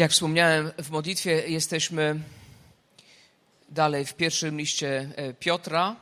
Jak wspomniałem w modlitwie, jesteśmy dalej w pierwszym liście Piotra.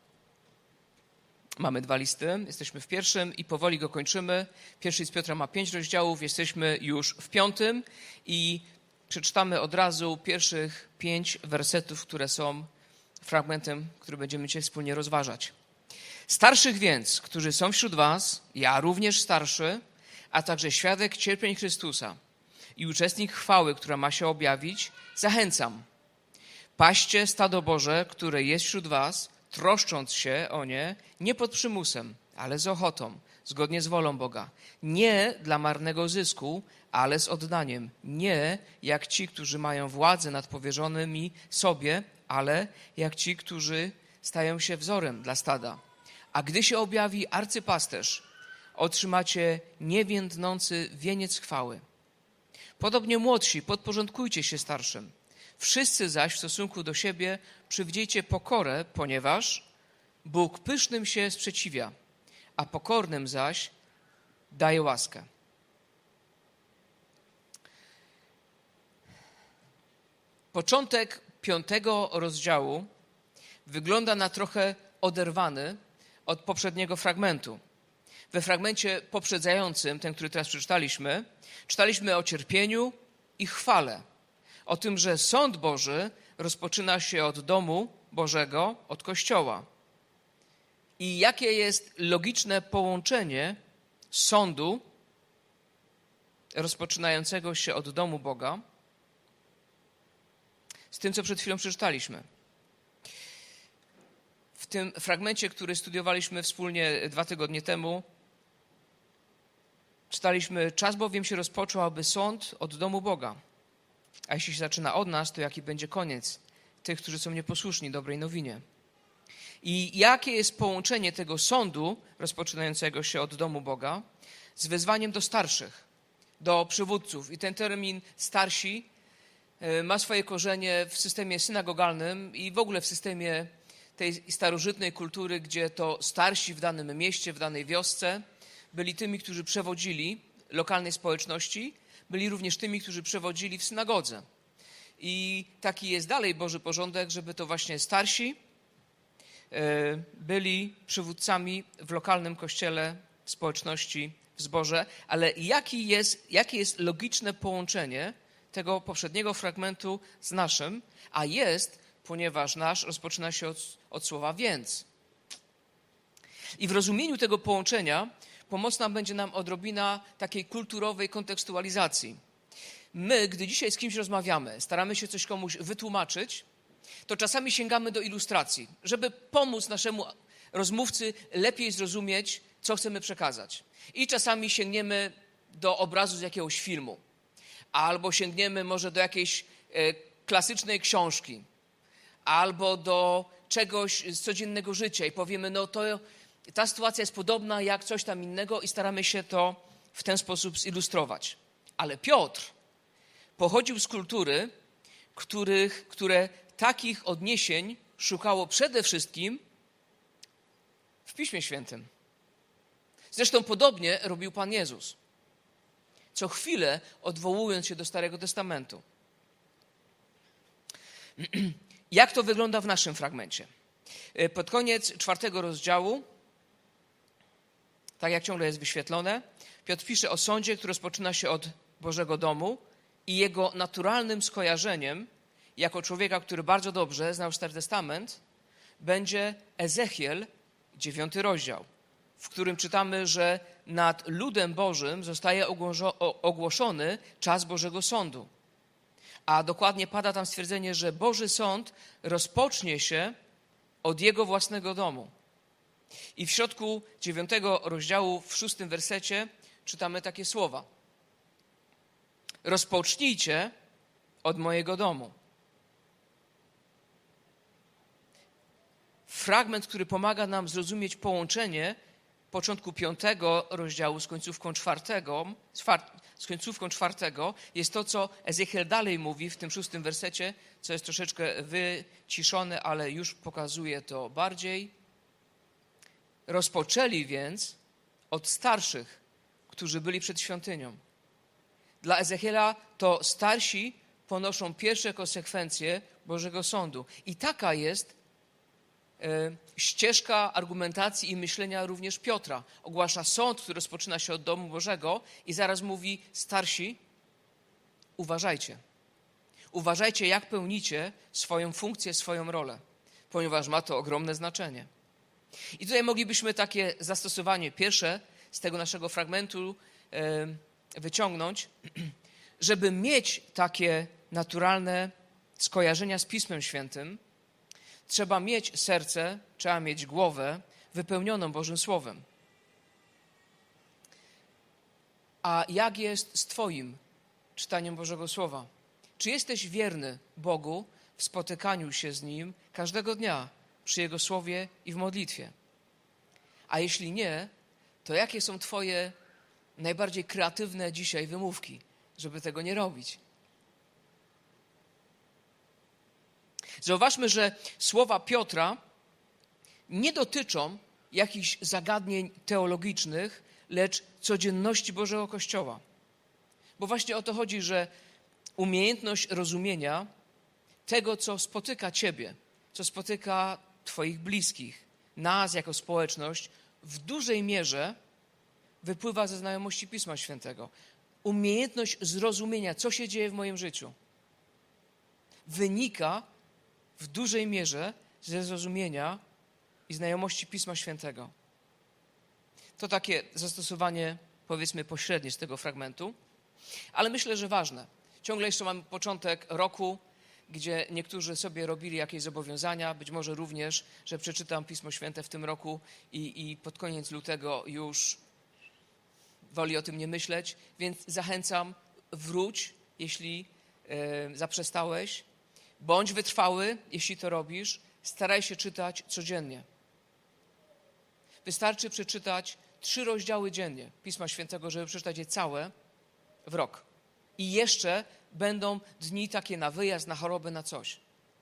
Mamy 2 listy, jesteśmy w pierwszym i powoli go kończymy. Pierwszy list Piotra ma 5 rozdziałów, jesteśmy już w 5 i przeczytamy od razu pierwszych 5 wersetów, które są fragmentem, który będziemy dzisiaj wspólnie rozważać. Starszych więc, którzy są wśród was, ja również starszy, a także świadek cierpień Chrystusa i uczestnik chwały, która ma się objawić, zachęcam. Paście stado Boże, które jest wśród was, troszcząc się o nie, nie pod przymusem, ale z ochotą, zgodnie z wolą Boga. Nie dla marnego zysku, ale z oddaniem. Nie jak ci, którzy mają władzę nad powierzonymi sobie, ale jak ci, którzy stają się wzorem dla stada. A gdy się objawi arcypasterz, otrzymacie niewiędnący wieniec chwały. Podobnie młodsi, podporządkujcie się starszym. Wszyscy zaś w stosunku do siebie przywdziejcie pokorę, ponieważ Bóg pysznym się sprzeciwia, a pokornym zaś daje łaskę. Początek 5 rozdziału wygląda na trochę oderwany od poprzedniego fragmentu. We fragmencie poprzedzającym, ten, który teraz przeczytaliśmy, czytaliśmy o cierpieniu i chwale. O tym, że sąd Boży rozpoczyna się od domu Bożego, od Kościoła. I jakie jest logiczne połączenie sądu rozpoczynającego się od domu Boga z tym, co przed chwilą przeczytaliśmy. W tym fragmencie, który studiowaliśmy wspólnie 2 tygodnie temu, czytaliśmy: czas bowiem się rozpoczął, aby sąd od domu Boga. A jeśli się zaczyna od nas, to jaki będzie koniec tych, którzy są nieposłuszni dobrej nowinie? I jakie jest połączenie tego sądu rozpoczynającego się od domu Boga z wezwaniem do starszych, do przywódców? I ten termin starsi ma swoje korzenie w systemie synagogalnym i w ogóle w systemie tej starożytnej kultury, gdzie to starsi w danym mieście, w danej wiosce byli tymi, którzy przewodzili lokalnej społeczności, byli również tymi, którzy przewodzili w synagodze. I taki jest dalej Boży porządek, żeby to właśnie starsi byli przywódcami w lokalnym kościele, w społeczności, w zborze. Ale jakie jest logiczne połączenie tego poprzedniego fragmentu z naszym? A jest, ponieważ nasz rozpoczyna się od słowa więc. I w rozumieniu tego połączenia pomocna będzie nam odrobina takiej kulturowej kontekstualizacji. My, gdy dzisiaj z kimś rozmawiamy, staramy się coś komuś wytłumaczyć, to czasami sięgamy do ilustracji, żeby pomóc naszemu rozmówcy lepiej zrozumieć, co chcemy przekazać. I czasami sięgniemy do obrazu z jakiegoś filmu, albo sięgniemy może do jakiejś klasycznej książki, albo do czegoś z codziennego życia i powiemy, no to ta sytuacja jest podobna jak coś tam innego i staramy się to w ten sposób zilustrować. Ale Piotr pochodził z kultury, które takich odniesień szukało przede wszystkim w Piśmie Świętym. Zresztą podobnie robił Pan Jezus, co chwilę odwołując się do Starego Testamentu. Jak to wygląda w naszym fragmencie? Pod koniec 4 rozdziału, tak jak ciągle jest wyświetlone, Piotr pisze o sądzie, który rozpoczyna się od Bożego domu i jego naturalnym skojarzeniem, jako człowieka, który bardzo dobrze znał Stary Testament, będzie Ezechiel, 9 rozdział, w którym czytamy, że nad ludem Bożym zostaje ogłoszony czas Bożego sądu. A dokładnie pada tam stwierdzenie, że Boży sąd rozpocznie się od jego własnego domu. I w środku 9 rozdziału, w 6 wersecie czytamy takie słowa: rozpocznijcie od mojego domu. Fragment, który pomaga nam zrozumieć połączenie początku 5 rozdziału z końcówką 4, jest to, co Ezechiel dalej mówi w tym 6 wersecie, co jest troszeczkę wyciszone, ale już pokazuje to bardziej. Rozpoczęli więc od starszych, którzy byli przed świątynią. Dla Ezechiela to starsi ponoszą pierwsze konsekwencje Bożego Sądu. I taka jest ścieżka argumentacji i myślenia również Piotra. Ogłasza sąd, który rozpoczyna się od domu Bożego i zaraz mówi: starsi, uważajcie. Uważajcie, jak pełnicie swoją funkcję, swoją rolę, ponieważ ma to ogromne znaczenie. I tutaj moglibyśmy takie zastosowanie pierwsze z tego naszego fragmentu wyciągnąć, żeby mieć takie naturalne skojarzenia z Pismem Świętym, trzeba mieć serce, trzeba mieć głowę wypełnioną Bożym Słowem. A jak jest z Twoim czytaniem Bożego Słowa? Czy jesteś wierny Bogu w spotykaniu się z Nim każdego dnia przy Jego Słowie i w modlitwie? A jeśli nie, to jakie są Twoje najbardziej kreatywne dzisiaj wymówki, żeby tego nie robić? Zauważmy, że słowa Piotra nie dotyczą jakichś zagadnień teologicznych, lecz codzienności Bożego Kościoła. Bo właśnie o to chodzi, że umiejętność rozumienia tego, co spotyka Ciebie, co spotyka Twoich bliskich, nas jako społeczność, w dużej mierze wypływa ze znajomości Pisma Świętego. Umiejętność zrozumienia, co się dzieje w moim życiu, wynika w dużej mierze ze zrozumienia i znajomości Pisma Świętego. To takie zastosowanie, powiedzmy, pośrednie z tego fragmentu, ale myślę, że ważne. Ciągle jeszcze mamy początek roku, gdzie niektórzy sobie robili jakieś zobowiązania, być może również, że przeczytam Pismo Święte w tym roku i pod koniec lutego już woli o tym nie myśleć, więc zachęcam, wróć, jeśli zaprzestałeś, bądź wytrwały, jeśli to robisz, staraj się czytać codziennie. Wystarczy przeczytać 3 rozdziały dziennie Pisma Świętego, żeby przeczytać je całe w rok. I jeszcze będą dni takie na wyjazd, na chorobę, na coś.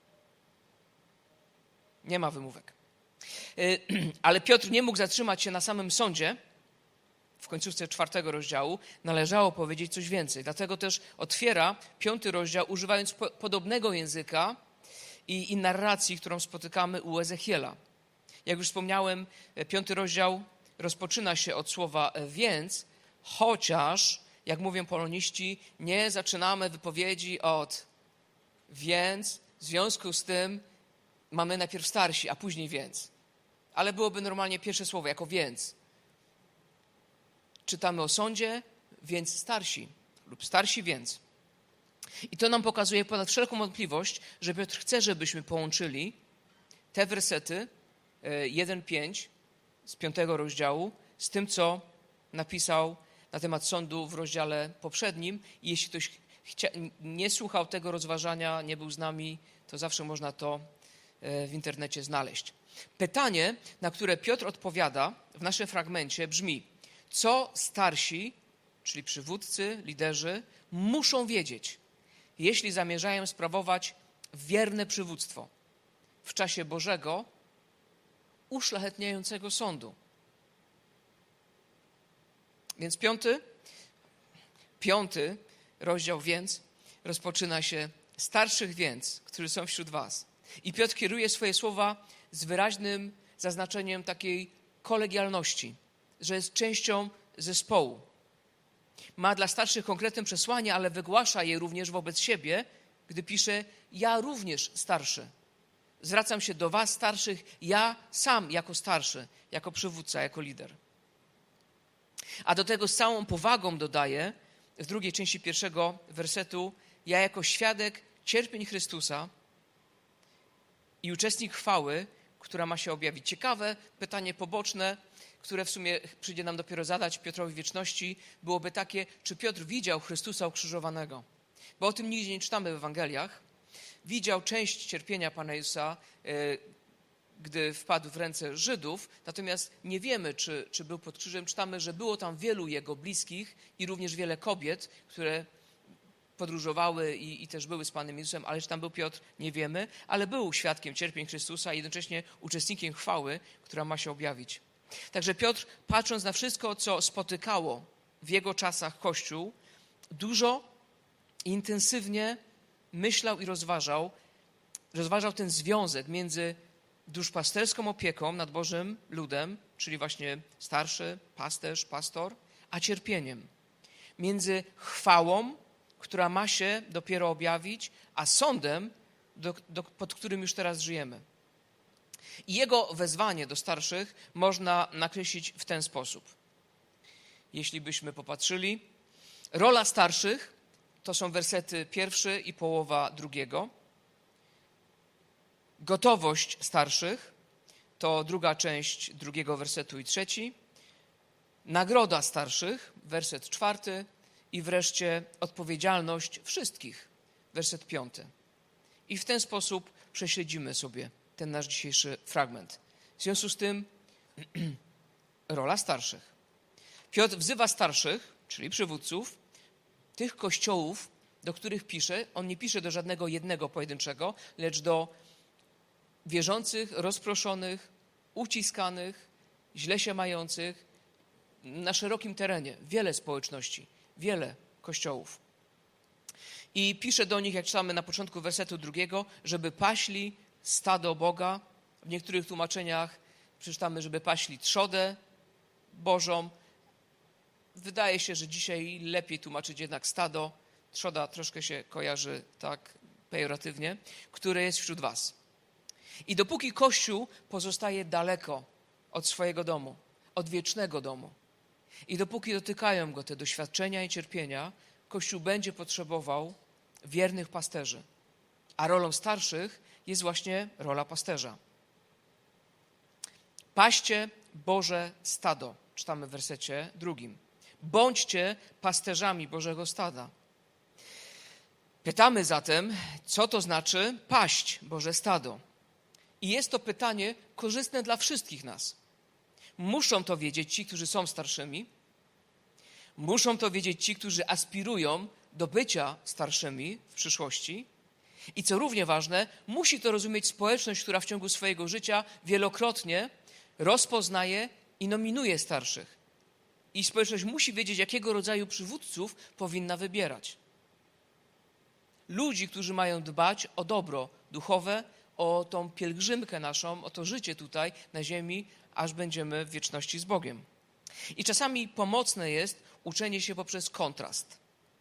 Nie ma wymówek. Ale Piotr nie mógł zatrzymać się na samym sądzie. W końcówce 4 rozdziału należało powiedzieć coś więcej. Dlatego też otwiera 5 rozdział, używając podobnego języka i narracji, którą spotykamy u Ezechiela. Jak już wspomniałem, 5 rozdział rozpoczyna się od słowa więc, chociaż, jak mówią poloniści, nie zaczynamy wypowiedzi od więc, w związku z tym mamy najpierw starsi, a później więc. Ale byłoby normalnie pierwsze słowo jako więc. Czytamy o sądzie, więc starsi lub starsi więc. I to nam pokazuje ponad wszelką wątpliwość, że Piotr chce, żebyśmy połączyli te wersety 1-5 z 5 rozdziału z tym, co napisał na temat sądu w rozdziale poprzednim. I jeśli ktoś nie słuchał tego rozważania, nie był z nami, to zawsze można to w internecie znaleźć. Pytanie, na które Piotr odpowiada w naszym fragmencie brzmi: co starsi, czyli przywódcy, liderzy, muszą wiedzieć, jeśli zamierzają sprawować wierne przywództwo w czasie Bożego, uszlachetniającego sądu. Więc 5 rozdział więc rozpoczyna się starszych więc, którzy są wśród was. I Piotr kieruje swoje słowa z wyraźnym zaznaczeniem takiej kolegialności, że jest częścią zespołu. Ma dla starszych konkretne przesłanie, ale wygłasza je również wobec siebie, gdy pisze: ja również starszy. Zwracam się do was starszych, ja sam jako starszy, jako przywódca, jako lider. A do tego z całą powagą dodaje w drugiej części 1 wersetu: ja jako świadek cierpień Chrystusa i uczestnik chwały, która ma się objawić. Ciekawe pytanie poboczne, które w sumie przyjdzie nam dopiero zadać Piotrowi w wieczności, byłoby takie: czy Piotr widział Chrystusa ukrzyżowanego? Bo o tym nigdzie nie czytamy w Ewangeliach. Widział część cierpienia Pana Jezusa, gdy wpadł w ręce Żydów, natomiast nie wiemy, czy był pod krzyżem. Czytamy, że było tam wielu jego bliskich i również wiele kobiet, które podróżowały i też były z Panem Jezusem, ale czy tam był Piotr, nie wiemy, ale był świadkiem cierpień Chrystusa i jednocześnie uczestnikiem chwały, która ma się objawić. Także Piotr, patrząc na wszystko, co spotykało w jego czasach Kościół, dużo i intensywnie myślał i rozważał ten związek między duszpasterską opieką nad Bożym ludem, czyli właśnie starszy, pasterz, pastor, a cierpieniem. Między chwałą, która ma się dopiero objawić, a sądem, pod którym już teraz żyjemy. I jego wezwanie do starszych można nakreślić w ten sposób. Jeśli byśmy popatrzyli, rola starszych to są wersety 1 i połowa 2. Gotowość starszych to druga część 2 wersetu i 3. Nagroda starszych, werset 4. I wreszcie odpowiedzialność wszystkich, werset 5. I w ten sposób prześledzimy sobie ten nasz dzisiejszy fragment. W związku z tym rola starszych. Piotr wzywa starszych, czyli przywódców, tych kościołów, do których pisze. On nie pisze do żadnego jednego pojedynczego, lecz do wierzących, rozproszonych, uciskanych, źle się mających, na szerokim terenie, wiele społeczności, wiele kościołów. I pisze do nich, jak czytamy na początku wersetu 2, żeby paśli stado Boga. W niektórych tłumaczeniach przeczytamy, żeby paśli trzodę Bożą. Wydaje się, że dzisiaj lepiej tłumaczyć jednak stado. Trzoda troszkę się kojarzy tak pejoratywnie, które jest wśród was. I dopóki Kościół pozostaje daleko od swojego domu, od wiecznego domu, i dopóki dotykają go te doświadczenia i cierpienia, Kościół będzie potrzebował wiernych pasterzy. A rolą starszych jest właśnie rola pasterza. Paście Boże stado, czytamy w wersecie 2. Bądźcie pasterzami Bożego stada. Pytamy zatem, co to znaczy paść Boże stado? I jest to pytanie korzystne dla wszystkich nas. Muszą to wiedzieć ci, którzy są starszymi. Muszą to wiedzieć ci, którzy aspirują do bycia starszymi w przyszłości. I co równie ważne, musi to rozumieć społeczność, która w ciągu swojego życia wielokrotnie rozpoznaje i nominuje starszych. I społeczność musi wiedzieć, jakiego rodzaju przywódców powinna wybierać. Ludzi, którzy mają dbać o dobro duchowe, o tą pielgrzymkę naszą, o to życie tutaj na ziemi, aż będziemy w wieczności z Bogiem. I czasami pomocne jest uczenie się poprzez kontrast.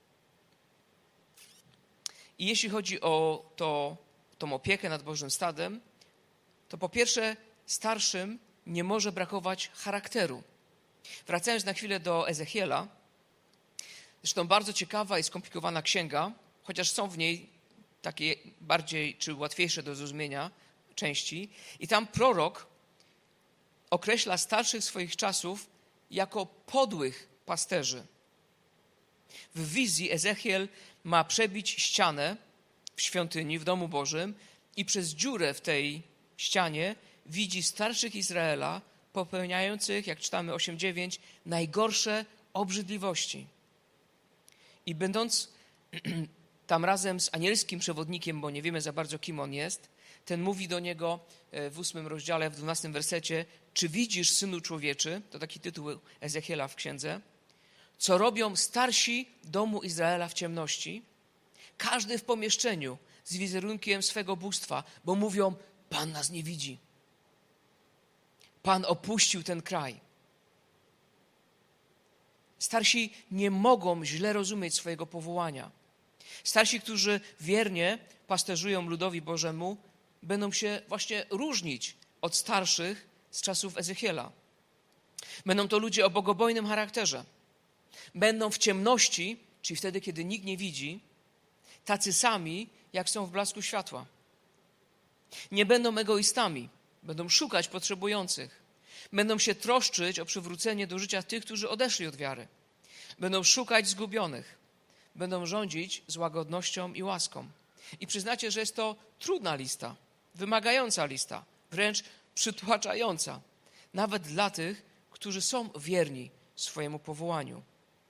I jeśli chodzi o tą opiekę nad Bożym stadem, to po pierwsze starszym nie może brakować charakteru. Wracając na chwilę do Ezechiela, zresztą bardzo ciekawa i skomplikowana księga, chociaż są w niej takie bardziej czy łatwiejsze do zrozumienia części. I tam prorok określa starszych swoich czasów jako podłych pasterzy. W wizji Ezechiel ma przebić ścianę w świątyni, w domu Bożym i przez dziurę w tej ścianie widzi starszych Izraela popełniających, jak czytamy 8:9, najgorsze obrzydliwości. I będąc tam razem z anielskim przewodnikiem, bo nie wiemy za bardzo, kim on jest, ten mówi do niego w 8 rozdziale, w 12 wersecie: czy widzisz, synu człowieczy, to taki tytuł Ezechiela w księdze, co robią starsi domu Izraela w ciemności, każdy w pomieszczeniu z wizerunkiem swego bóstwa, bo mówią: Pan nas nie widzi. Pan opuścił ten kraj. Starsi nie mogą źle rozumieć swojego powołania. Starsi, którzy wiernie pasterzują ludowi Bożemu, będą się właśnie różnić od starszych z czasów Ezechiela. Będą to ludzie o bogobojnym charakterze. Będą w ciemności, czyli wtedy, kiedy nikt nie widzi, tacy sami, jak są w blasku światła. Nie będą egoistami, będą szukać potrzebujących. Będą się troszczyć o przywrócenie do życia tych, którzy odeszli od wiary. Będą szukać zgubionych. Będą rządzić z łagodnością i łaską. I przyznacie, że jest to trudna lista, wymagająca lista, wręcz przytłaczająca, nawet dla tych, którzy są wierni swojemu powołaniu.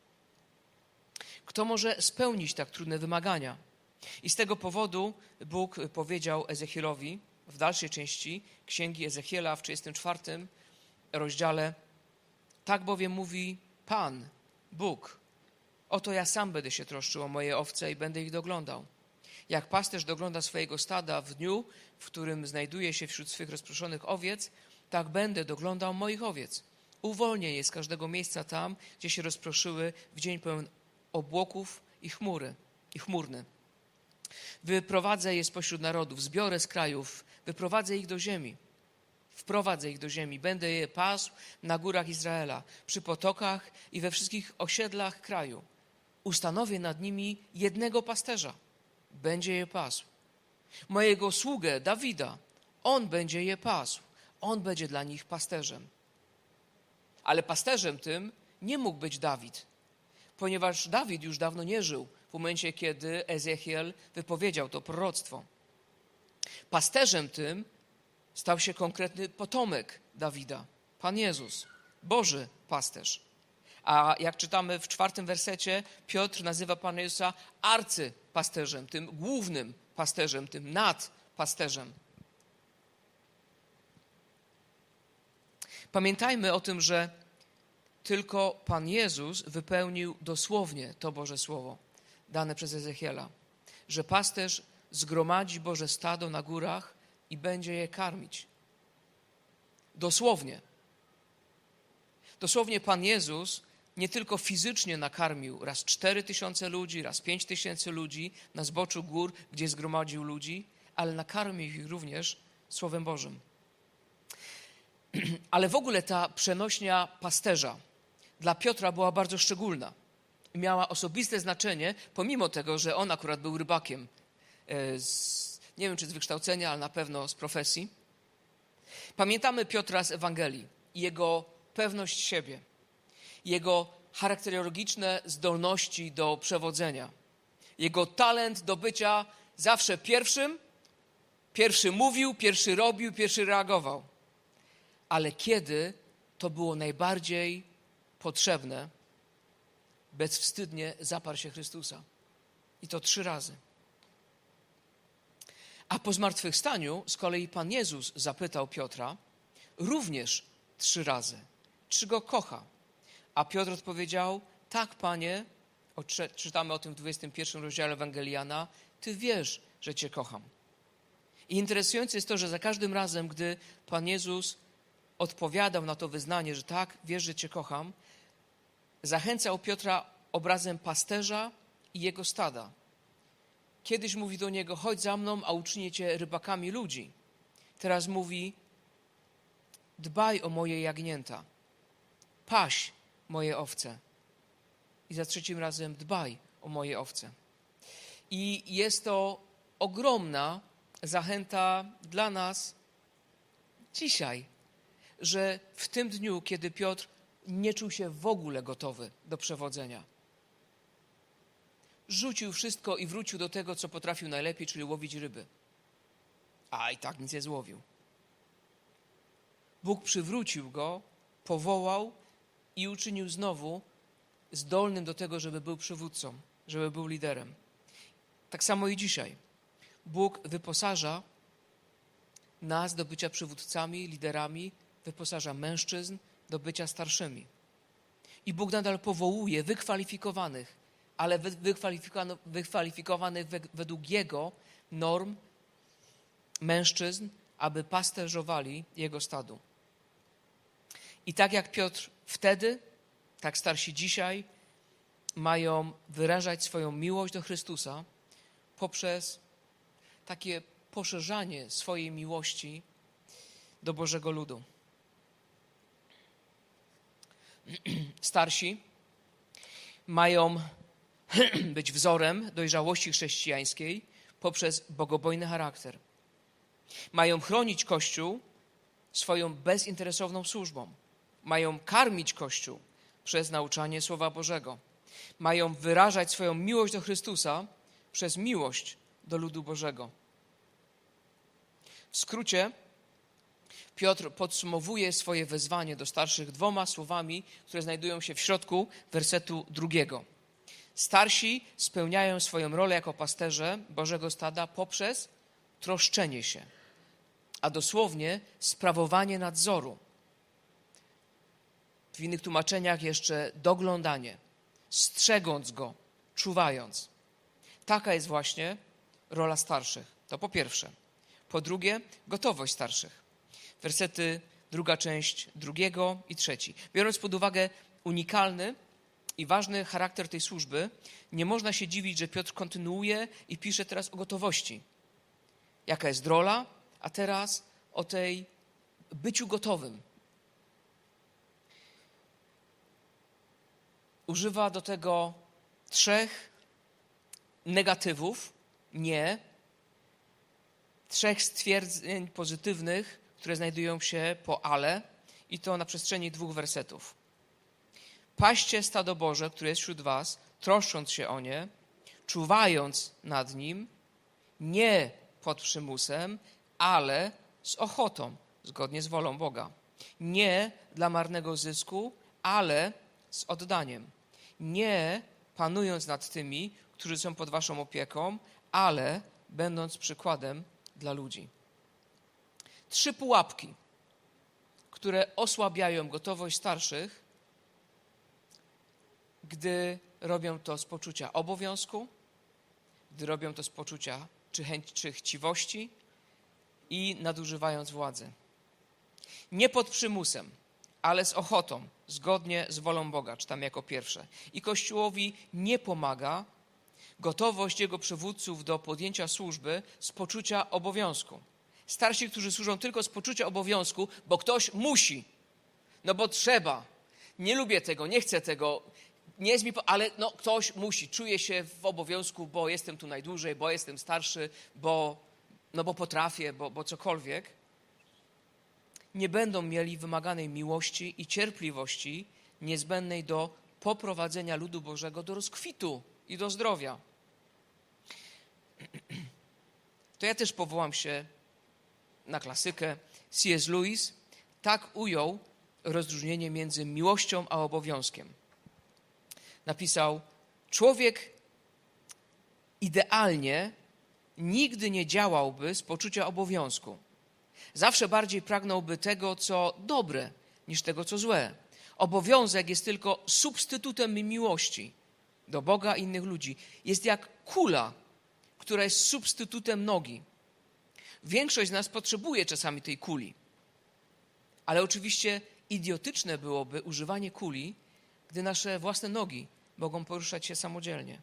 Kto może spełnić tak trudne wymagania? I z tego powodu Bóg powiedział Ezechielowi w dalszej części Księgi Ezechiela w 34 rozdziale: tak bowiem mówi Pan, Bóg, Oto ja sam będę się troszczył o moje owce i będę ich doglądał. Jak pasterz dogląda swojego stada w dniu, w którym znajduje się wśród swych rozproszonych owiec, tak będę doglądał moich owiec. Uwolnię je z każdego miejsca tam, gdzie się rozproszyły w dzień pełen obłoków i chmurny. Wyprowadzę je spośród narodów, zbiorę z krajów, wyprowadzę ich do ziemi. Wprowadzę ich do ziemi, będę je pasł na górach Izraela, przy potokach i we wszystkich osiedlach kraju. Ustanowię nad nimi jednego pasterza, będzie je pasł. Mojego sługę Dawida, on będzie je pasł, on będzie dla nich pasterzem. Ale pasterzem tym nie mógł być Dawid, ponieważ Dawid już dawno nie żył w momencie, kiedy Ezechiel wypowiedział to proroctwo. Pasterzem tym stał się konkretny potomek Dawida, Pan Jezus, Boży pasterz. A jak czytamy w 4 wersecie, Piotr nazywa Pana Jezusa arcypasterzem, tym głównym pasterzem, tym nadpasterzem. Pamiętajmy o tym, że tylko Pan Jezus wypełnił dosłownie to Boże Słowo dane przez Ezechiela, że pasterz zgromadzi Boże stado na górach i będzie je karmić. Dosłownie. Dosłownie Pan Jezus nie tylko fizycznie nakarmił raz 4000 ludzi, raz 5000 ludzi na zboczu gór, gdzie zgromadził ludzi, ale nakarmił ich również Słowem Bożym. Ale w ogóle ta przenośnia pasterza dla Piotra była bardzo szczególna. Miała osobiste znaczenie, pomimo tego, że on akurat był rybakiem. Nie wiem, czy z wykształcenia, ale na pewno z profesji. Pamiętamy Piotra z Ewangelii i jego pewność siebie, jego charakterologiczne zdolności do przewodzenia, jego talent do bycia zawsze pierwszym. Pierwszy mówił, pierwszy robił, pierwszy reagował. Ale kiedy to było najbardziej potrzebne, bezwstydnie zaparł się Chrystusa. I to 3 razy. A po zmartwychwstaniu z kolei Pan Jezus zapytał Piotra również 3 razy, czy go kocha. A Piotr odpowiedział, tak, Panie, czytamy o tym w 21 rozdziale Ewangelii Jana, Ty wiesz, że Cię kocham. I interesujące jest to, że za każdym razem, gdy Pan Jezus odpowiadał na to wyznanie, że tak, wiesz, że Cię kocham, zachęcał Piotra obrazem pasterza i jego stada. Kiedyś mówi do niego, chodź za mną, a uczynię cię rybakami ludzi. Teraz mówi, dbaj o moje jagnięta, paś moje owce. I za 3 razem, dbaj o moje owce. I jest to ogromna zachęta dla nas dzisiaj, że w tym dniu, kiedy Piotr nie czuł się w ogóle gotowy do przewodzenia, rzucił wszystko i wrócił do tego, co potrafił najlepiej, czyli łowić ryby. A i tak nic nie złowił. Bóg przywrócił go, powołał i uczynił znowu zdolnym do tego, żeby był przywódcą, żeby był liderem. Tak samo i dzisiaj. Bóg wyposaża nas do bycia przywódcami, liderami, wyposaża mężczyzn do bycia starszymi. I Bóg nadal powołuje wykwalifikowanych, ale wykwalifikowanych według Jego norm mężczyzn, aby pasterzowali Jego stadu. I tak jak Piotr wtedy, tak starsi dzisiaj mają wyrażać swoją miłość do Chrystusa poprzez takie poszerzanie swojej miłości do Bożego ludu. Starsi mają być wzorem dojrzałości chrześcijańskiej poprzez bogobojny charakter. Mają chronić Kościół swoją bezinteresowną służbą. Mają karmić Kościół przez nauczanie Słowa Bożego. Mają wyrażać swoją miłość do Chrystusa przez miłość do ludu Bożego. W skrócie Piotr podsumowuje swoje wezwanie do starszych 2 słowami, które znajdują się w środku wersetu 2. Starsi spełniają swoją rolę jako pasterze Bożego stada poprzez troszczenie się, a dosłownie sprawowanie nadzoru. W innych tłumaczeniach jeszcze doglądanie. strzegąc go, czuwając. Taka jest właśnie rola starszych. To po pierwsze. Po drugie, gotowość starszych. Wersety 2 część 2 i 3. Biorąc pod uwagę unikalny i ważny charakter tej służby, nie można się dziwić, że Piotr kontynuuje i pisze teraz o gotowości. Jaka jest rola, a teraz o tej byciu gotowym. Używa do tego 3 negatywów, nie, 3 stwierdzeń pozytywnych, które znajdują się po ale, i to na przestrzeni 2 wersetów. Paście stado Boże, które jest wśród was, troszcząc się o nie, czuwając nad nim, nie pod przymusem, ale z ochotą, zgodnie z wolą Boga. Nie dla marnego zysku, ale z oddaniem. Nie panując nad tymi, którzy są pod waszą opieką, ale będąc przykładem dla ludzi. 3 pułapki, które osłabiają gotowość starszych, gdy robią to z poczucia obowiązku, gdy robią to z poczucia czy chciwości i nadużywając władzy. Nie pod przymusem, ale z ochotą, zgodnie z wolą Boga, czytam jako pierwsze. I Kościołowi nie pomaga gotowość jego przywódców do podjęcia służby z poczucia obowiązku. Starsi, którzy służą tylko z poczucia obowiązku, bo ktoś musi, no bo trzeba. Nie lubię tego, nie chcę tego, nie jest mi, ale no ktoś musi. Czuję się w obowiązku, bo jestem tu najdłużej, bo jestem starszy, bo potrafię, bo cokolwiek. Nie będą mieli wymaganej miłości i cierpliwości niezbędnej do poprowadzenia ludu Bożego do rozkwitu i do zdrowia. To ja też powołam się na klasykę. C.S. Lewis tak ujął rozróżnienie między miłością a obowiązkiem. Napisał: człowiek idealnie nigdy nie działałby z poczucia obowiązku. Zawsze bardziej pragnąłby tego, co dobre, niż tego, co złe. Obowiązek jest tylko substytutem miłości do Boga i innych ludzi. Jest jak kula, która jest substytutem nogi. Większość z nas potrzebuje czasami tej kuli. Ale oczywiście idiotyczne byłoby używanie kuli, gdy nasze własne nogi mogą poruszać się samodzielnie.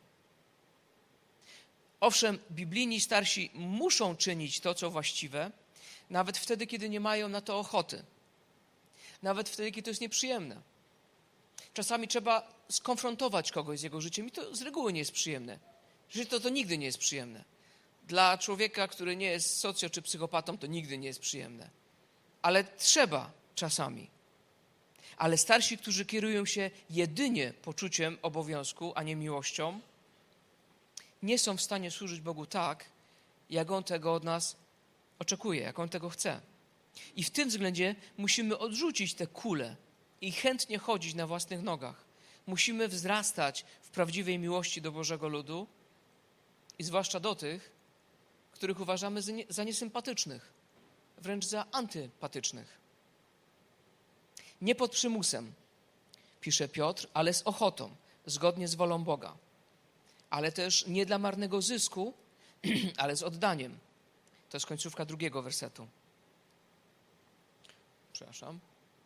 Owszem, biblijni starsi muszą czynić to, co właściwe, nawet wtedy, kiedy nie mają na to ochoty. Nawet wtedy, kiedy to jest nieprzyjemne. Czasami trzeba skonfrontować kogoś z jego życiem i to z reguły nie jest przyjemne. Życie to nigdy nie jest przyjemne. Dla człowieka, który nie jest socjo czy psychopatą, to nigdy nie jest przyjemne. Ale trzeba czasami. Ale starsi, którzy kierują się jedynie poczuciem obowiązku, a nie miłością, nie są w stanie służyć Bogu tak, jak On tego od nas oczekuje, jak On tego chce. I w tym względzie musimy odrzucić te kule i chętnie chodzić na własnych nogach. Musimy wzrastać w prawdziwej miłości do Bożego ludu i zwłaszcza do tych, których uważamy za niesympatycznych, wręcz za antypatycznych. Nie pod przymusem, pisze Piotr, ale z ochotą, zgodnie z wolą Boga. Ale też nie dla marnego zysku, ale z oddaniem. To jest końcówka 2 wersetu. Przepraszam.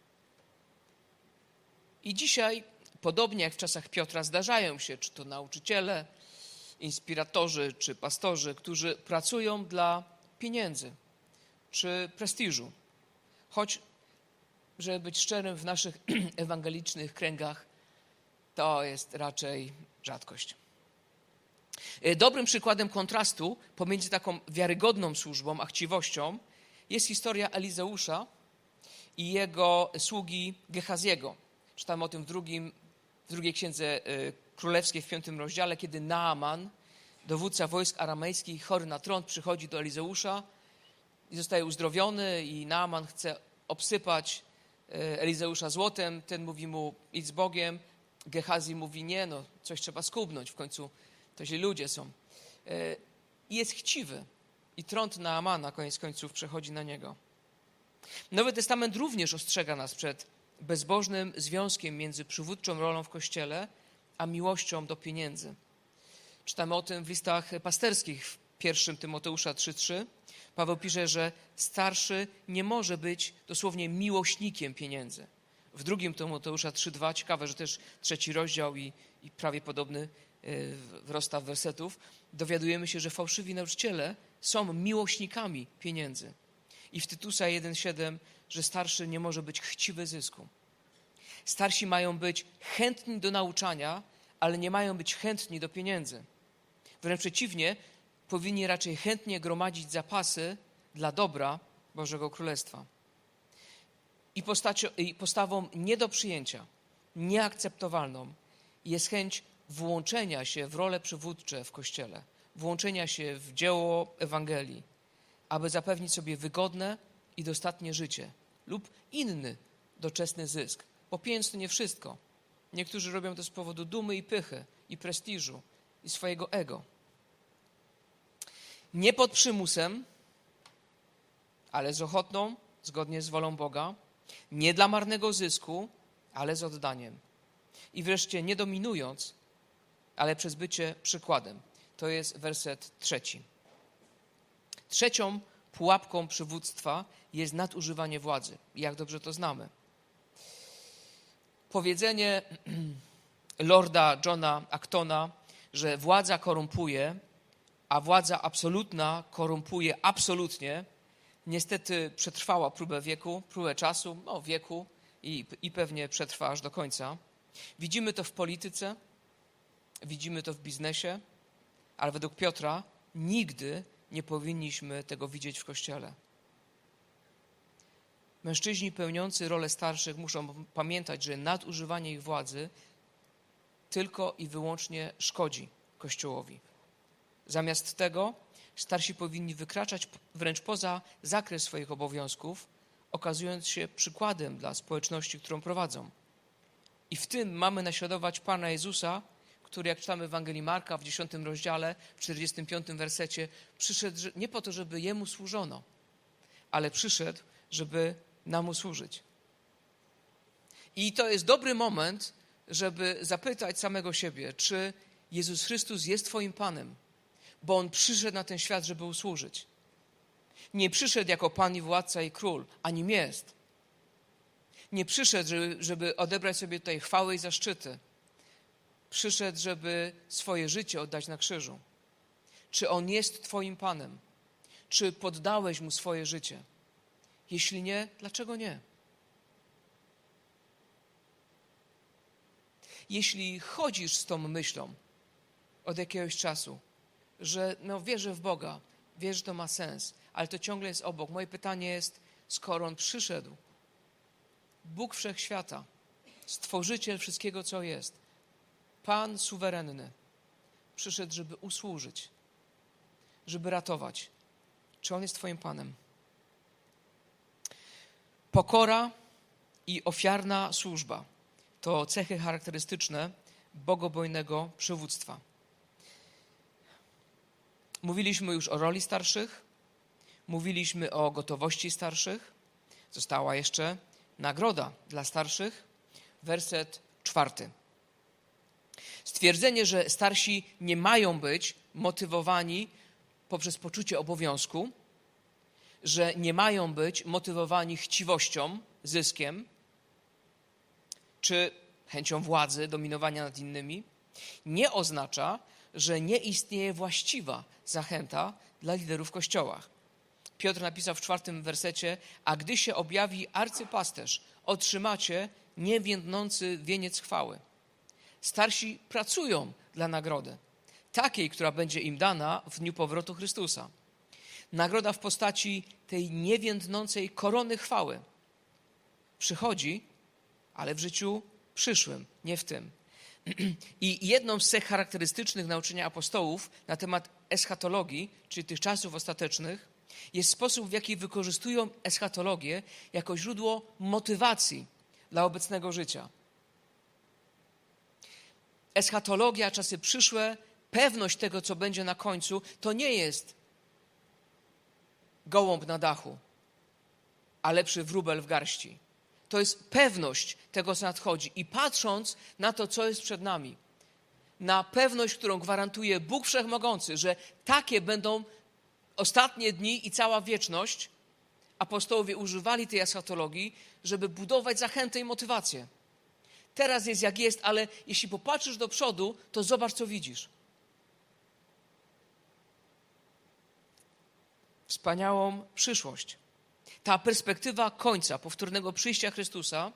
I dzisiaj, podobnie jak w czasach Piotra, zdarzają się, czy to nauczyciele, inspiratorzy, czy pastorzy, którzy pracują dla pieniędzy, czy prestiżu. Choć, żeby być szczerym, w naszych ewangelicznych kręgach to jest raczej rzadkość. Dobrym przykładem kontrastu pomiędzy taką wiarygodną służbą a chciwością jest historia Elizeusza i jego sługi Gehaziego. Czytamy o tym w drugiej księdze królewskiej w 5 rozdziale, kiedy Naaman, dowódca wojsk aramejskich, chory na trąd, przychodzi do Elizeusza i zostaje uzdrowiony i Naaman chce obsypać Elizeusza złotem. Ten mówi mu: idź z Bogiem. Gehazi mówi: nie, no coś trzeba skubnąć, w końcu to źli ludzie są. I jest chciwy. I trąd Naamana koniec końców przechodzi na niego. Nowy Testament również ostrzega nas przed bezbożnym związkiem między przywódczą rolą w Kościele a miłością do pieniędzy. Czytamy o tym w listach pasterskich w 1 Tymoteusza 3:3. Paweł pisze, że starszy nie może być dosłownie miłośnikiem pieniędzy. W 2 Tymoteusza 3:2, ciekawe, że też 3 rozdział i prawie podobny rozstaw wersetów, dowiadujemy się, że fałszywi nauczyciele są miłośnikami pieniędzy. I w Tytusa 1:7, że starszy nie może być chciwy zysku. Starsi mają być chętni do nauczania, ale nie mają być chętni do pieniędzy. Wręcz przeciwnie, powinni raczej chętnie gromadzić zapasy dla dobra Bożego Królestwa. I postawą nie do przyjęcia, nieakceptowalną jest chęć włączenia się w role przywódcze w Kościele, włączenia się w dzieło Ewangelii, aby zapewnić sobie wygodne i dostatnie życie lub inny doczesny zysk. Bo pieniądz to nie wszystko. Niektórzy robią to z powodu dumy i pychy, i prestiżu, i swojego ego. Nie pod przymusem, ale z ochotą, zgodnie z wolą Boga. Nie dla marnego zysku, ale z oddaniem. I wreszcie nie dominując, ale przez bycie przykładem. To jest werset 3. Trzecią pułapką przywództwa jest nadużywanie władzy. Jak dobrze to znamy. Powiedzenie lorda Johna Actona, że władza korumpuje, a władza absolutna korumpuje absolutnie, niestety przetrwała próbę czasu, wieku i pewnie przetrwa aż do końca. Widzimy to w polityce, widzimy to w biznesie, ale według Piotra nigdy nie powinniśmy tego widzieć w Kościele. Mężczyźni pełniący rolę starszych muszą pamiętać, że nadużywanie ich władzy tylko i wyłącznie szkodzi Kościołowi. Zamiast tego starsi powinni wykraczać wręcz poza zakres swoich obowiązków, okazując się przykładem dla społeczności, którą prowadzą. I w tym mamy naśladować Pana Jezusa, który, jak czytamy w Ewangelii Marka w 10 rozdziale, w 45 wersecie, przyszedł nie po to, żeby Jemu służono, ale przyszedł, żeby nam służyć. I to jest dobry moment, żeby zapytać samego siebie, czy Jezus Chrystus jest Twoim Panem, bo On przyszedł na ten świat, żeby usłużyć. Nie przyszedł jako Pan i Władca i Król, a nim jest. Nie przyszedł, żeby odebrać sobie tutaj chwały i zaszczyty. Przyszedł, żeby swoje życie oddać na krzyżu. Czy On jest Twoim Panem? Czy poddałeś Mu swoje życie? Jeśli nie, dlaczego nie? Jeśli chodzisz z tą myślą od jakiegoś czasu, że wierzę w Boga, wierzę, że to ma sens, ale to ciągle jest obok. Moje pytanie jest, skoro On przyszedł, Bóg Wszechświata, Stworzyciel wszystkiego, co jest, Pan suwerenny, przyszedł, żeby usłużyć, żeby ratować. Czy On jest Twoim Panem? Pokora i ofiarna służba to cechy charakterystyczne bogobojnego przywództwa. Mówiliśmy już o roli starszych, mówiliśmy o gotowości starszych. Została jeszcze nagroda dla starszych. Werset 4. Stwierdzenie, że starsi nie mają być motywowani poprzez poczucie obowiązku, że nie mają być motywowani chciwością, zyskiem, czy chęcią władzy, dominowania nad innymi, nie oznacza, że nie istnieje właściwa zachęta dla liderów w kościołach. Piotr napisał w 4 wersecie, a gdy się objawi arcypasterz, otrzymacie niewiędnący wieniec chwały. Starsi pracują dla nagrody, takiej, która będzie im dana w dniu powrotu Chrystusa. Nagroda w postaci tej niewiędnącej korony chwały przychodzi, ale w życiu przyszłym, nie w tym. I jedną z cech charakterystycznych nauczania apostołów na temat eschatologii, czyli tych czasów ostatecznych, jest sposób, w jaki wykorzystują eschatologię jako źródło motywacji dla obecnego życia. Eschatologia, czasy przyszłe, pewność tego, co będzie na końcu, to nie jest gołąb na dachu, a lepszy wróbel w garści. To jest pewność tego, co nadchodzi. I patrząc na to, co jest przed nami, na pewność, którą gwarantuje Bóg Wszechmogący, że takie będą ostatnie dni i cała wieczność, apostołowie używali tej eschatologii, żeby budować zachętę i motywację. Teraz jest jak jest, ale jeśli popatrzysz do przodu, to zobacz, co widzisz. Wspaniałą przyszłość. Ta perspektywa końca, powtórnego przyjścia Chrystusa,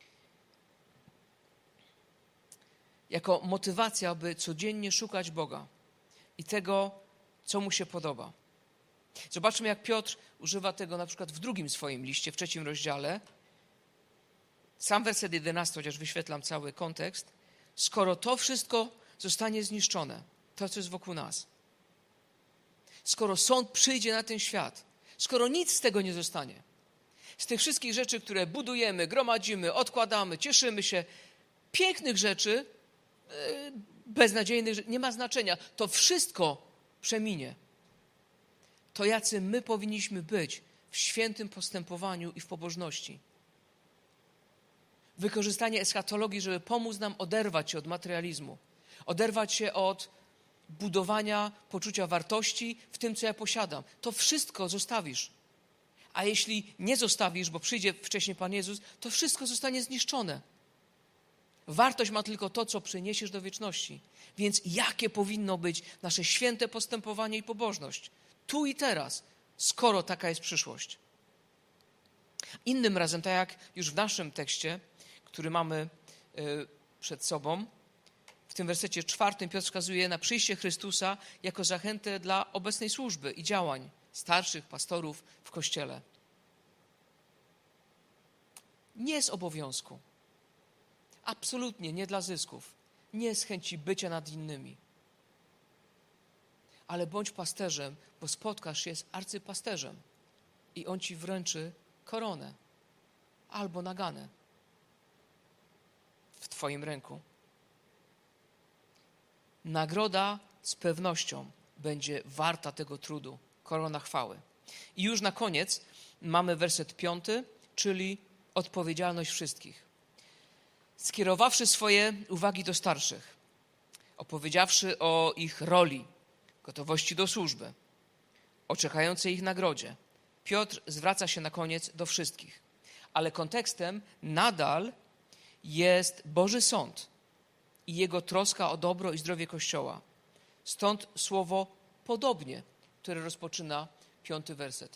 jako motywacja, by codziennie szukać Boga i tego, co Mu się podoba. Zobaczmy, jak Piotr używa tego na przykład w drugim swoim liście, w 3 rozdziale. Sam werset 11, chociaż wyświetlam cały kontekst. Skoro to wszystko zostanie zniszczone, to, co jest wokół nas, skoro sąd przyjdzie na ten świat, skoro nic z tego nie zostanie, z tych wszystkich rzeczy, które budujemy, gromadzimy, odkładamy, cieszymy się, pięknych rzeczy, beznadziejnych, nie ma znaczenia, to wszystko przeminie. To jacy my powinniśmy być w świętym postępowaniu i w pobożności. Wykorzystanie eschatologii, żeby pomóc nam oderwać się od materializmu, oderwać się od budowania poczucia wartości w tym, co ja posiadam. To wszystko zostawisz. A jeśli nie zostawisz, bo przyjdzie wcześniej Pan Jezus, to wszystko zostanie zniszczone. Wartość ma tylko to, co przyniesiesz do wieczności. Więc jakie powinno być nasze święte postępowanie i pobożność? Tu i teraz, skoro taka jest przyszłość. Innym razem, tak jak już w naszym tekście, który mamy przed sobą, w tym wersecie 4 Piotr wskazuje na przyjście Chrystusa jako zachętę dla obecnej służby i działań starszych pastorów w Kościele. Nie z obowiązku. Absolutnie nie dla zysków. Nie z chęci bycia nad innymi. Ale bądź pasterzem, bo spotkasz się z arcypasterzem i on ci wręczy koronę albo naganę w twoim ręku. Nagroda z pewnością będzie warta tego trudu, korona chwały. I już na koniec mamy werset 5, czyli odpowiedzialność wszystkich. Skierowawszy swoje uwagi do starszych, opowiedziawszy o ich roli, gotowości do służby, o czekającej ich nagrodzie, Piotr zwraca się na koniec do wszystkich. Ale kontekstem nadal jest Boży Sąd i Jego troska o dobro i zdrowie Kościoła. Stąd słowo podobnie, które rozpoczyna 5 werset.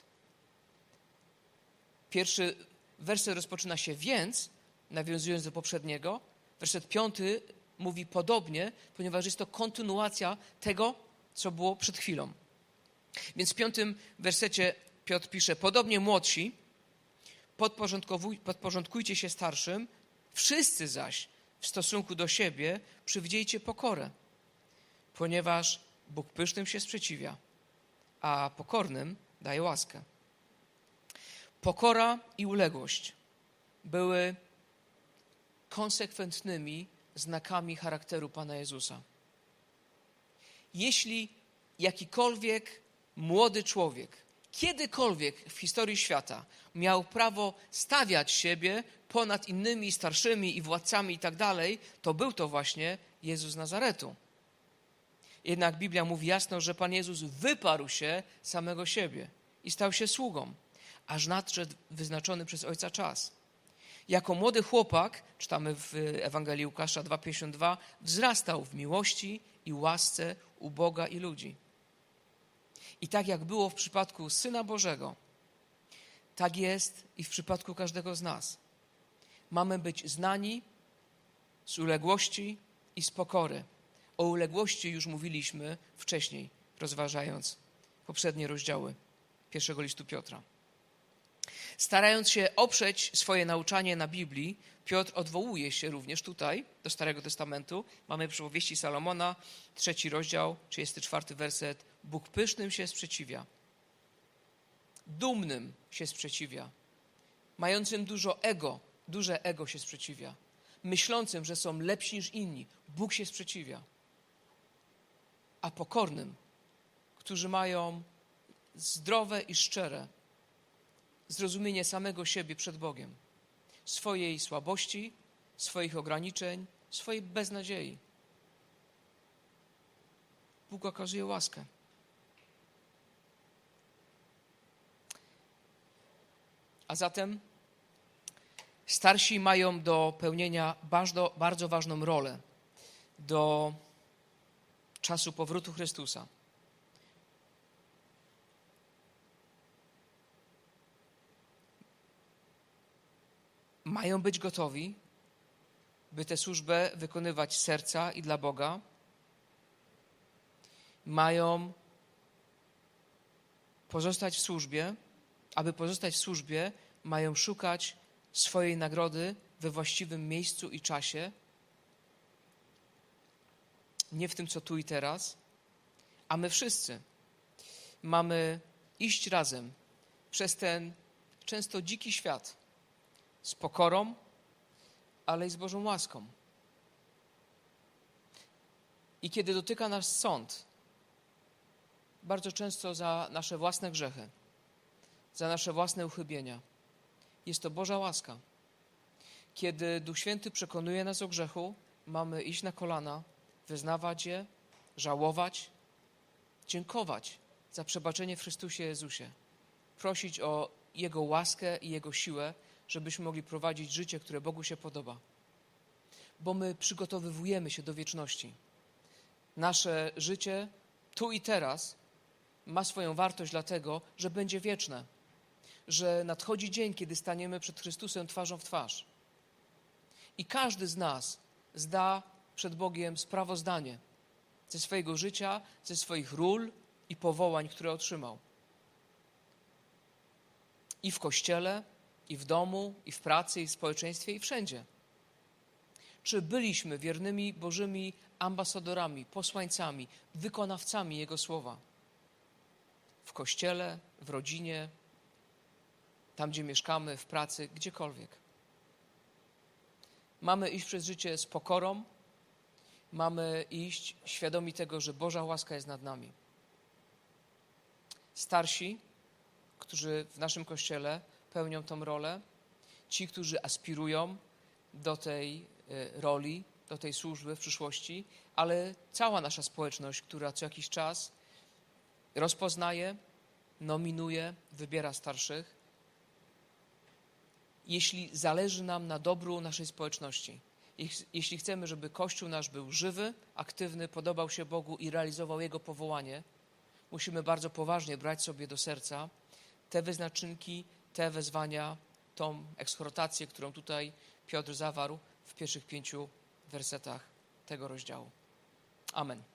Pierwszy werset rozpoczyna się więc, nawiązując do poprzedniego. Werset 5 mówi podobnie, ponieważ jest to kontynuacja tego, co było przed chwilą. Więc w 5 wersecie Piotr pisze, podobnie młodsi, podporządkujcie się starszym, wszyscy zaś w stosunku do siebie przywdziejcie pokorę, ponieważ Bóg pysznym się sprzeciwia, a pokornym daje łaskę. Pokora i uległość były konsekwentnymi znakami charakteru Pana Jezusa. Jeśli jakikolwiek młody człowiek kiedykolwiek w historii świata miał prawo stawiać siebie ponad innymi starszymi i władcami i tak dalej, to był to właśnie Jezus z Nazaretu. Jednak Biblia mówi jasno, że Pan Jezus wyparł się samego siebie i stał się sługą, aż nadszedł wyznaczony przez Ojca czas. Jako młody chłopak, czytamy w Ewangelii Łukasza 2,52, wzrastał w miłości i łasce u Boga i ludzi. I tak jak było w przypadku Syna Bożego, tak jest i w przypadku każdego z nas. Mamy być znani z uległości i z pokory. O uległości już mówiliśmy wcześniej, rozważając poprzednie rozdziały 1 listu Piotra. Starając się oprzeć swoje nauczanie na Biblii, Piotr odwołuje się również tutaj do Starego Testamentu. Mamy przypowieści Salomona, 3 rozdział, 34 werset. Bóg pysznym się sprzeciwia, dumnym się sprzeciwia, mającym duże ego się sprzeciwia, myślącym, że są lepsi niż inni. Bóg się sprzeciwia. A pokornym, którzy mają zdrowe i szczere zrozumienie samego siebie przed Bogiem, swojej słabości, swoich ograniczeń, swojej beznadziei. Bóg okazuje łaskę. A zatem starsi mają do pełnienia bardzo ważną rolę do czasu powrotu Chrystusa. Mają być gotowi, by tę służbę wykonywać z serca i dla Boga. Mają pozostać w służbie. Aby pozostać w służbie, mają szukać swojej nagrody we właściwym miejscu i czasie. Nie w tym, co tu i teraz. A my wszyscy mamy iść razem przez ten często dziki świat z pokorą, ale i z Bożą łaską. I kiedy dotyka nas sąd, bardzo często za nasze własne grzechy, za nasze własne uchybienia, jest to Boża łaska. Kiedy Duch Święty przekonuje nas o grzechu, mamy iść na kolana, wyznawać je, żałować, dziękować za przebaczenie w Chrystusie Jezusie, prosić o Jego łaskę i Jego siłę, żebyśmy mogli prowadzić życie, które Bogu się podoba. Bo my przygotowujemy się do wieczności. Nasze życie tu i teraz ma swoją wartość dlatego, że będzie wieczne. Że nadchodzi dzień, kiedy staniemy przed Chrystusem twarzą w twarz. I każdy z nas zda przed Bogiem sprawozdanie ze swojego życia, ze swoich ról i powołań, które otrzymał. I w kościele, i w domu, i w pracy, i w społeczeństwie, i wszędzie. Czy byliśmy wiernymi Bożymi ambasadorami, posłańcami, wykonawcami Jego słowa? W kościele, w rodzinie, tam gdzie mieszkamy, w pracy, gdziekolwiek. Mamy iść przez życie z pokorą, mamy iść świadomi tego, że Boża łaska jest nad nami. Starsi, którzy w naszym Kościele pełnią tą rolę, ci, którzy aspirują do tej roli, do tej służby w przyszłości, ale cała nasza społeczność, która co jakiś czas rozpoznaje, nominuje, wybiera starszych. Jeśli zależy nam na dobru naszej społeczności, jeśli chcemy, żeby Kościół nasz był żywy, aktywny, podobał się Bogu i realizował Jego powołanie, musimy bardzo poważnie brać sobie do serca te wyznaczynki, te wezwania, tą ekshortację, którą tutaj Piotr zawarł w pierwszych 5 wersetach tego rozdziału. Amen.